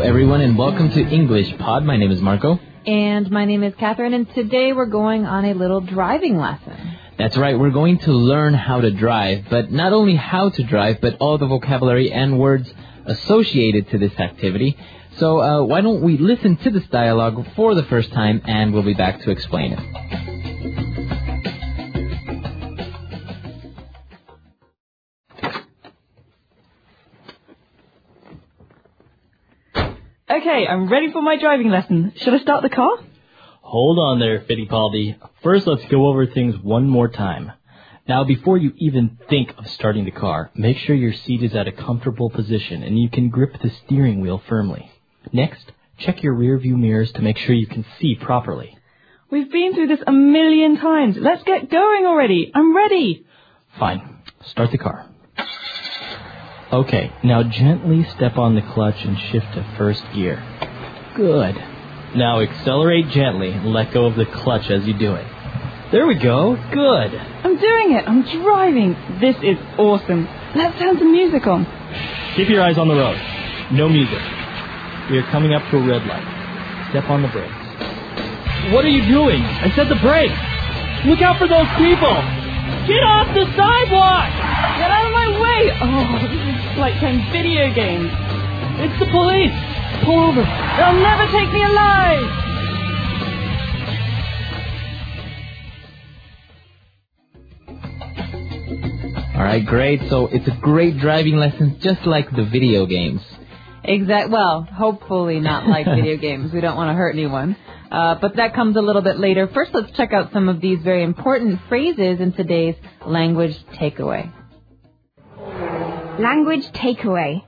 everyone, and welcome to English Pod. My name is Marco. And my name is Catherine, and today we're going on a little driving lesson. That's right, we're going to learn how to drive, but not only how to drive, but all the vocabulary and words associated to this activity. So why don't we listen to this dialogue for the first time, and we'll be back to explain it. Okay, I'm ready for my driving lesson. Should I start the car? Hold on there, Fittipaldi. First, let's go over things one more time. Now, before you even think of starting the car, make sure your seat is at a comfortable position and you can grip the steering wheel firmly. Next, check your rear view mirrors to make sure you can see properly. We've been through this a million times. Let's get going already. I'm ready. Fine. Start the car. Okay, now gently step on the clutch and shift to first gear. Good. Now accelerate gently and let go of the clutch as you do it. There we go. Good. I'm doing it. I'm driving. This is awesome. Let's turn some music on. Keep your eyes on the road. No music. We are coming up to a red light. Step on the brakes. What are you doing? I said the brakes. Look out for those people. Get off the sidewalk. Get out of my way. Oh, this is like playing video games. It's the police. Pull over. They'll never take me alive. All right, great. So it's a great driving lesson, just like the video games. Well, hopefully not like video games. We don't want to hurt anyone. But that comes a little bit later. First, let's check out some of these very important phrases in today's language takeaway. Language takeaway.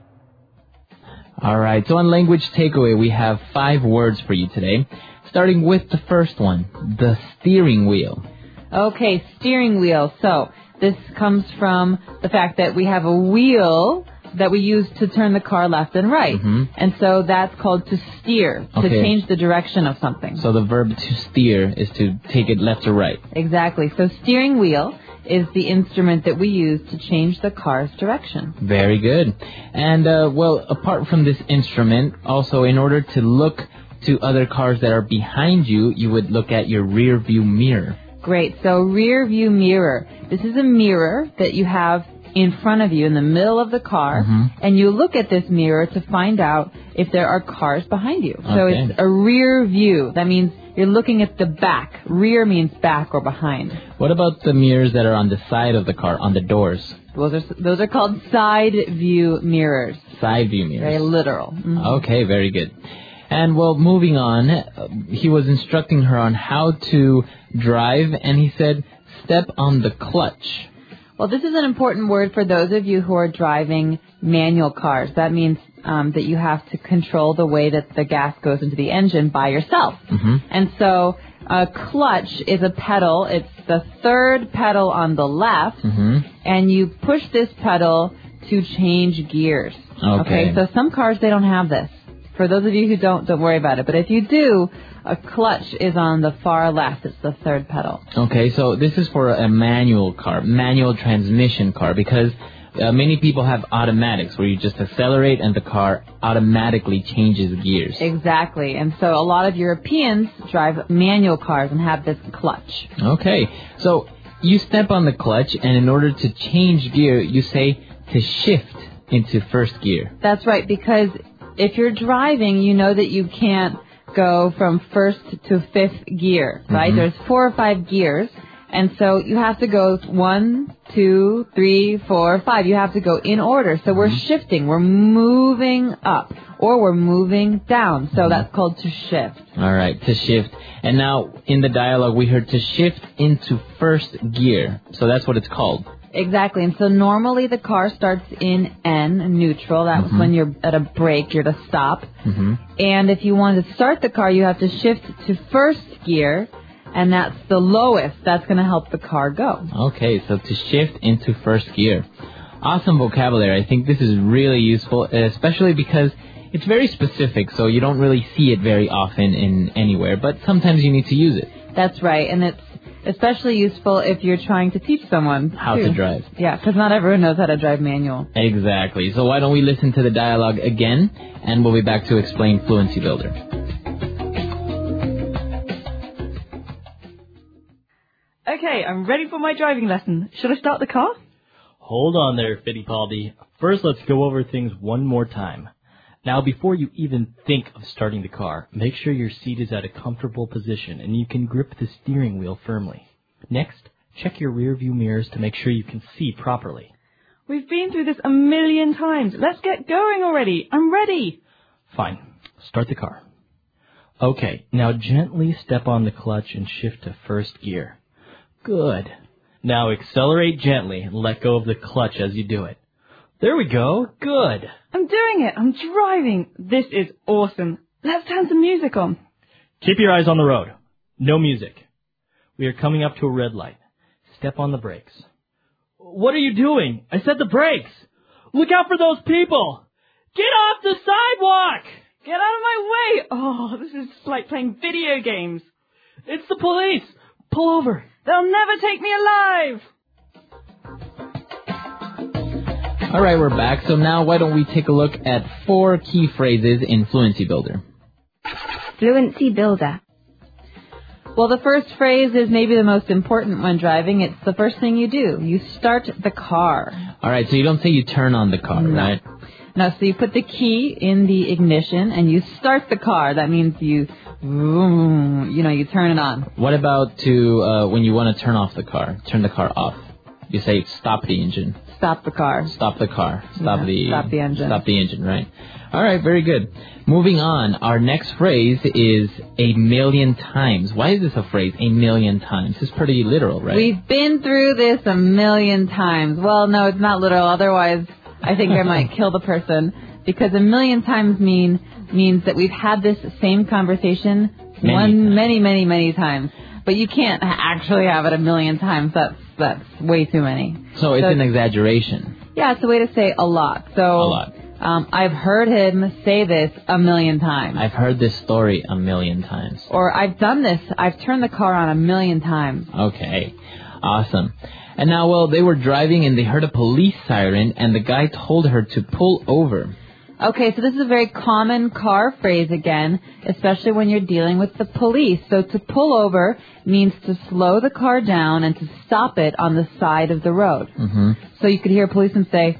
All right, so on language takeaway, we have 5 words for you today, starting with the first one, the steering wheel. Okay, steering wheel. So this comes from the fact that we have a wheel that we use to turn the car left and right. Mm-hmm. And so that's called to steer, to change the direction of something. So the verb to steer is to take it left or right. Exactly. So steering wheel is the instrument that we use to change the car's direction. Very good. And, apart from this instrument, also in order to look to other cars that are behind you, you would look at your rear view mirror. Great. So rear view mirror. This is a mirror that you have in front of you in the middle of the car, and you look at this mirror to find out if there are cars behind you. So it's a rear view. That means you're looking at the back. Rear means back or behind. What about the mirrors that are on the side of the car, on the doors? Those are called side view mirrors. Side view mirrors. Very literal. Mm-hmm. Okay, very good. And, moving on, he was instructing her on how to drive, and he said, step on the clutch. Well, this is an important word for those of you who are driving manual cars. That means that you have to control the way that the gas goes into the engine by yourself. Mm-hmm. And so a clutch is a pedal. It's the third pedal on the left, and you push this pedal to change gears. Okay, so some cars, they don't have this. For those of you who don't worry about it. But if you do, a clutch is on the far left. It's the third pedal. Okay, so this is for a manual car, manual transmission car, because many people have automatics where you just accelerate and the car automatically changes gears. Exactly. And so a lot of Europeans drive manual cars and have this clutch. Okay, so you step on the clutch, and in order to change gear, you say to shift into first gear. That's right, because if you're driving, you know that you can't go from first to fifth gear, right? There's 4 or 5 gears, and so you have to go 1, 2, 3, 4, 5. You have to go in order. So we're shifting. We're moving up, or we're moving down. So that's called to shift. All right, to shift. And now in the dialogue, we heard to shift into first gear. So that's what it's called. Exactly. And so normally the car starts in N, neutral. That's when you're at a brake, you're to stop. And if you want to start the car, you have to shift to first gear, and that's the lowest. That's going to help the car go. Okay, so to shift into first gear. Awesome vocabulary. I think this is really useful, especially because it's very specific, so you don't really see it very often in anywhere, but sometimes you need to use it. That's right, and especially useful if you're trying to teach someone How to drive. Yeah, because not everyone knows how to drive manual. Exactly. So why don't we listen to the dialogue again, and we'll be back to explain Fluency Builder. Okay, I'm ready for my driving lesson. Should I start the car? Hold on there, Fittipaldi. First, let's go over things one more time. Now, before you even think of starting the car, make sure your seat is at a comfortable position and you can grip the steering wheel firmly. Next, check your rear view mirrors to make sure you can see properly. We've been through this a million times. Let's get going already. I'm ready. Fine. Start the car. Okay, now gently step on the clutch and shift to first gear. Good. Now accelerate gently and let go of the clutch as you do it. There we go. Good. I'm doing it. I'm driving. This is awesome. Let's turn some music on. Keep your eyes on the road. No music. We are coming up to a red light. Step on the brakes. What are you doing? I said the brakes. Look out for those people. Get off the sidewalk. Get out of my way. Oh, this is like playing video games. It's the police. Pull over. They'll never take me alive. All right, we're back. So now why don't we take a look at 4 key phrases in Fluency Builder. Fluency Builder. Well, the first phrase is maybe the most important when driving. It's the first thing you do. You start the car. All right, so you don't say you turn on the car, right? No, so you put the key in the ignition and you start the car. That means you turn it on. What about when you want to turn off the car, turn the car off? You say stop the engine. Stop the car. Stop the car. Stop the engine. Stop the engine, right? All right, very good. Moving on, our next phrase is a million times. Why is this a phrase, a million times? It's pretty literal, right? We've been through this a million times. Well, no, it's not literal. Otherwise, I think I might kill the person. Because a million times means that we've had this same conversation many times. But you can't actually have it a million times. That's way too many. So it's an exaggeration. Yeah, it's a way to say a lot. So a lot. I've heard him say this a million times. I've heard this story a million times. Or I've done this. I've turned the car on a million times. Okay, awesome. And now, well, they were driving and they heard a police siren and the guy told her to pull over. Okay, so this is a very common car phrase again, especially when you're dealing with the police. So to pull over means to slow the car down and to stop it on the side of the road. Mm-hmm. So you could hear a policeman say,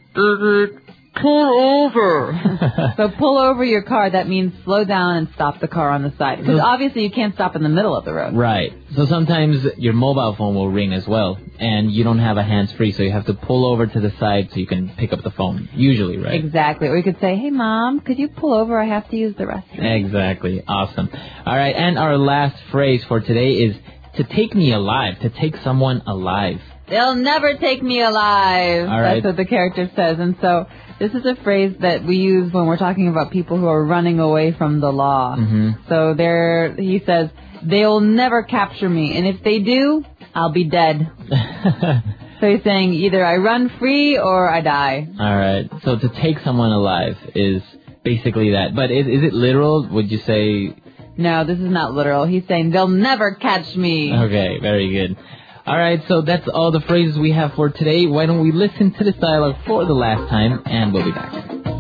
pull over. So pull over your car, that means slow down and stop the car on the side. Because obviously you can't stop in the middle of the road. Right. So sometimes your mobile phone will ring as well, and you don't have a hands-free, so you have to pull over to the side so you can pick up the phone, usually, right? Exactly. Or you could say, hey, Mom, could you pull over? I have to use the restroom. Exactly. Awesome. All right, and our last phrase for today is to take me alive, to take someone alive. They'll never take me alive. All right. That's what the character says. And so this is a phrase that we use when we're talking about people who are running away from the law. Mm-hmm. So he says, they'll never capture me. And if they do, I'll be dead. So he's saying either I run free or I die. All right. So to take someone alive is basically that. But is it literal? Would you say? No, this is not literal. He's saying they'll never catch me. Okay, very good. All right, so that's all the phrases we have for today. Why don't we listen to this dialogue for the last time, and we'll be back.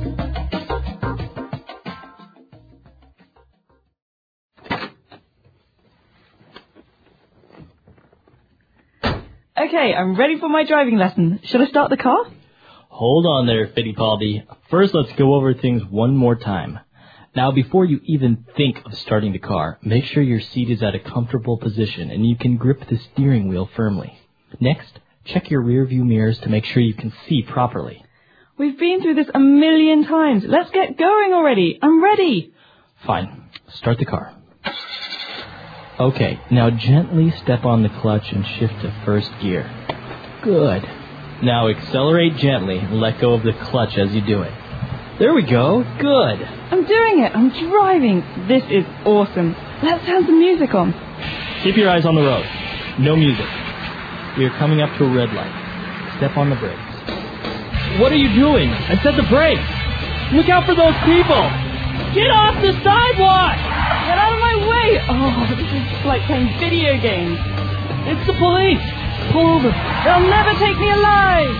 Okay, I'm ready for my driving lesson. Should I start the car? Hold on there, Fittipaldi. First, let's go over things one more time. Now, before you even think of starting the car, make sure your seat is at a comfortable position and you can grip the steering wheel firmly. Next, check your rear view mirrors to make sure you can see properly. We've been through this a million times. Let's get going already. I'm ready. Fine. Start the car. Okay, now gently step on the clutch and shift to first gear. Good. Now accelerate gently and let go of the clutch as you do it. There we go. Good. I'm doing it. I'm driving. This is awesome. Let's turn some music on. Keep your eyes on the road. No music. We are coming up to a red light. Step on the brakes. What are you doing? I said the brakes. Look out for those people. Get off the sidewalk. Get out of my way. Oh, this is like playing video games. It's the police! Pull over. They'll never take me alive!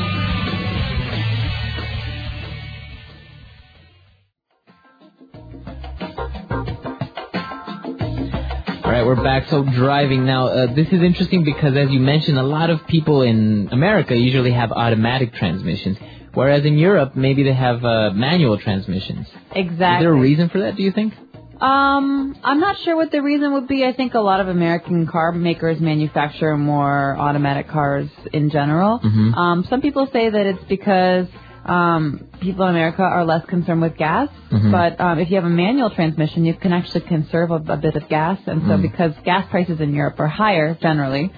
All right, we're back. So driving now. This is interesting because, as you mentioned, a lot of people in America usually have automatic transmissions, whereas in Europe, maybe they have manual transmissions. Exactly. Is there a reason for that, do you think? I'm not sure what the reason would be. I think a lot of American car makers manufacture more automatic cars in general. Mm-hmm. Some people say that it's because people in America are less concerned with gas. Mm-hmm. But if you have a manual transmission, you can actually conserve a bit of gas. And so because gas prices in Europe are higher generally,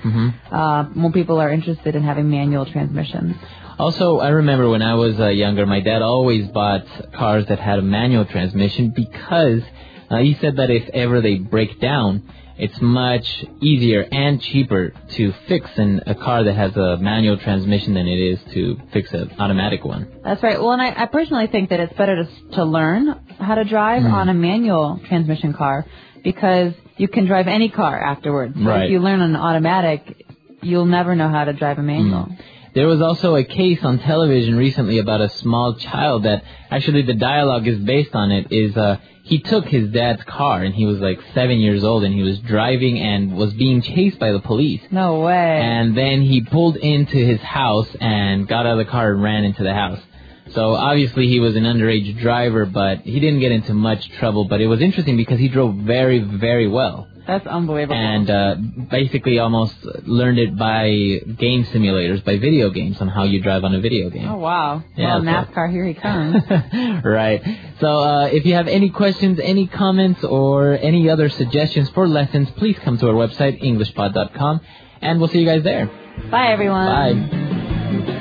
more people are interested in having manual transmissions. Also, I remember when I was younger, my dad always bought cars that had a manual transmission because he said that if ever they break down, it's much easier and cheaper to fix a car that has a manual transmission than it is to fix an automatic one. That's right. Well, and I personally think that it's better to learn how to drive on a manual transmission car because you can drive any car afterwards. So Right. if you learn an automatic, you'll never know how to drive a manual. There was also a case on television recently about a small child that actually the dialogue is based on it is he took his dad's car and he was like 7 years old and he was driving and was being chased by the police. No way. And then he pulled into his house and got out of the car and ran into the house. So obviously he was an underage driver, but he didn't get into much trouble. But it was interesting because he drove very, very well. That's unbelievable. And basically almost learned it by game simulators, by video games, on how you drive on a video game. Oh, wow. Yeah, well, NASCAR, here he comes. Right. So if you have any questions, any comments, or any other suggestions for lessons, please come to our website, EnglishPod.com, and we'll see you guys there. Bye, everyone. Bye.